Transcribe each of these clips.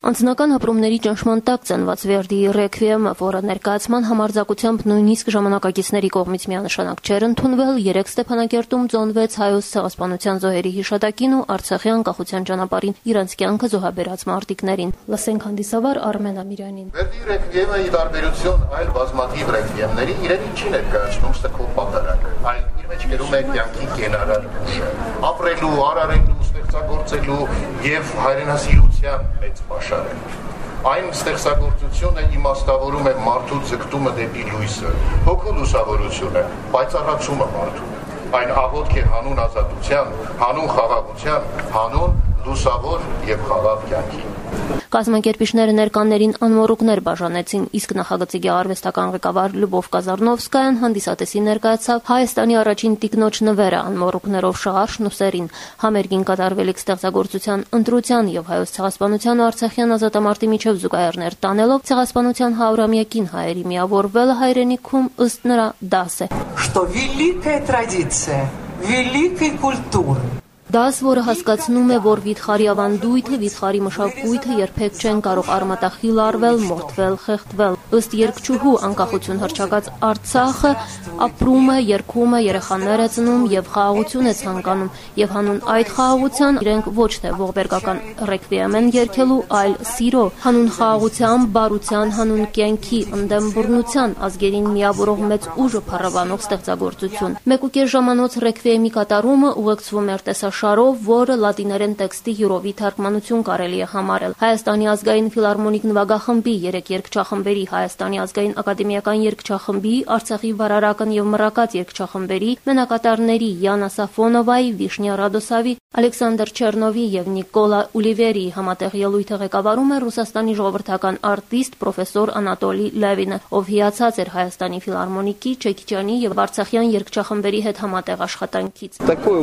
Անձնական ապրումների ճնշման տակ ծնված Վերդիի ռեքվիեմը, որը ներկայացման համարձակությամբ նույնիսկ ժամանակակիցների կողմից միանշանակ չէր ընդունվել, երեկ Ստեփանակերտում ծոնվեց հայոց ցեղասպանության զոհերի հիշատակին ու Արցախի անկախության ճանապարհին իրենց կյանքը զոհաբերած մարտիկներին։ Լսենք հանդիսավար Արմեն Ամիրյանին։ Վերդիի ռեքվիեմը ի տարբերություն այլ բազմաթիվ ռեքվիեմների իրենից չի ներկայացնում ստքով պատարակ, այլ իր մեջ կերում է կյանքի կենարար ուժը, ապրելու, արարելու, ստեղծագործելու եւ հայրենասիրության մեծ պաշար է։ Այն ստեղծագործությունը իմաստավորում է մարդու ձգտումը դեպի լույսը, հոգու լուսավորությունը, պայծառացումը մարդու։ Այն աղոթք է հանուն ազատության, հանուն խաղաղության, հանուն լուսավոր եւ խաղաղ կյանքի։ Կազմակերպիչները ներկաներին անմոռուկներ բաժանեցին, իսկ նախագծի գեղարվեստական ղեկավար Լյուբով Կազարնովսկայան հանդիսատեսին ներկայացավ Հայաստանի առաջին տիկնոջ նվերը անմոռուկներով շղարշն ու սերին, համերգին կատարվելիք ստեղծագործության ընտրության եւ հայոց ցեղասպանության ու արցախյան ազատամարտի միջև զուգահեռներ տանելով ցեղասպանության 100-ամյակին հայերի միավորվելը հայրենիքում ըստ նրա դաս է։ Что великая традиция, великой культуры. Դաս, որը հասկացնում է, որ վիթխարի ավանդույթը, վիթխարի մշակույթը երբեք չեն կարող արմատախիլ արվել, մորթվել, խեղդվել։ Ըստ երգչուհու անկախություն հռչակած Արցախը ապրում է, երգում է, երեխաներ է ծնում եւ խաղաղություն է ցանկանում, եւ հանուն այդ խաղաղության իրենք ոչ թե ողբերգական ռեքվիեմ են երգելու, այլ սիրո, հանուն խաղաղության, բարության, հանուն կյանքի, ընդդեմ բռնության, ազգերին միավորող մեծ ուժը փառաբանող ստեղծագործություն։ 1.5 ժամանոց ռեքվիեմի կատարումը ուղեկցվում էր տեսաշարով, որը լատիներեն տեքստի յուրովի թարգմանություն կարելի է համարել։ Հայաստանի ազգային ֆիլհարմոնիկ նվագախմբի 3 երգչախմբերի, Հայաստանի ազգային ակադեմիական երգչախմբի, Արցախի վարարական եւ մռակած երգչախմբերի, մենակատարների Յանա Սաֆոնովայի, Վիշնյա Ռադոսավի, Ալեքսանդր Չերնովի եւ Նիկոլա Ուլիվերի համատեղ ելույթը ղեկավարում է Ռուսաստանի ժողովրդական արտիստ պրոֆեսոր Անատոլի Լևինը, ով հիացած էր Հայաստանի ֆիլհարմոնիկի, Չեքիչյանի եւ Արցախյան երգչախմբերի հետ համատեղ աշխատանքից։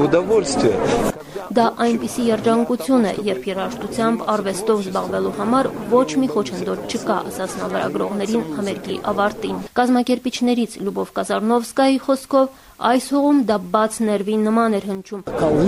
Դա այնպիսի երջանկություն է, երբ երաժշտությամբ, արվեստով զբաղվելու համար ոչ մի խոչընդոտ չկա, ասաց նա լրագրողներին համերգի ավարտին։ Կազմակերպիչներից Լյուբով Կազարնովսկայի խոսքով այս հողում դա բաց ներվի նման էր հնչում։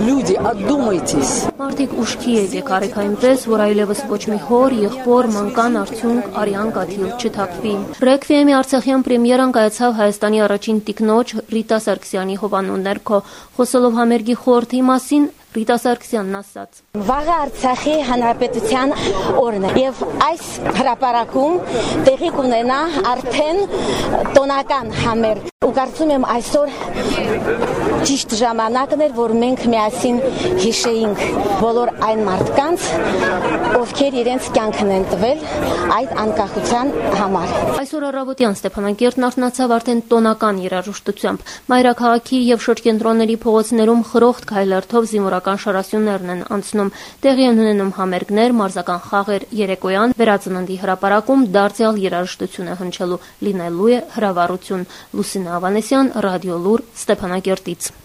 Մարդիկ ուշքի եկեք արեք այնպես, որ այլևս ոչ մի հոր, եղբոր, մանկան, արդյունք, արյան կաթիլ չթափվի։ Ռեքվիեմի արցախյան պրեմիերան կայացավ Հայաստանի առաջին տիկնոջ Ռիտա Սարգսյանի հովանու ներքո։ Խոսելով համերգի խորհրդի մասին, Ռիտա Սարգսյանն ասաց. Վաղը Արցախի հանրապետության օրն է եւ այս հրապարակում տեղի կունենա արդեն տոնական համերգ։ Ու կարծում եմ այսօր ճիշտ ժամանակն էր, որ մենք միասին հիշեինք բոլոր այն մարդկանց, ովքեր իրենց կյանքն են տվել այդ անկախության համար։ Այսօր առավոտյան Ստեփանակերտն արթնացավ արդեն տոնական երաժշտությամբ։ Մայրաքաղաքի եւ շրջենտրոնների փողոցներում խրոխտ քայլերթով զինվորական շարասյուններն են անցնում։ Տեղի են ունենում համերգներ, մարզական խաղեր, երեկոյան վերածննդի հրապարակում դարձյալ երաժշտություն է հնչելու, լինելու է հրավառություն։ Լուսինե Ավանեսյան, Ռադիո Լուր, Ստեփանակերտից։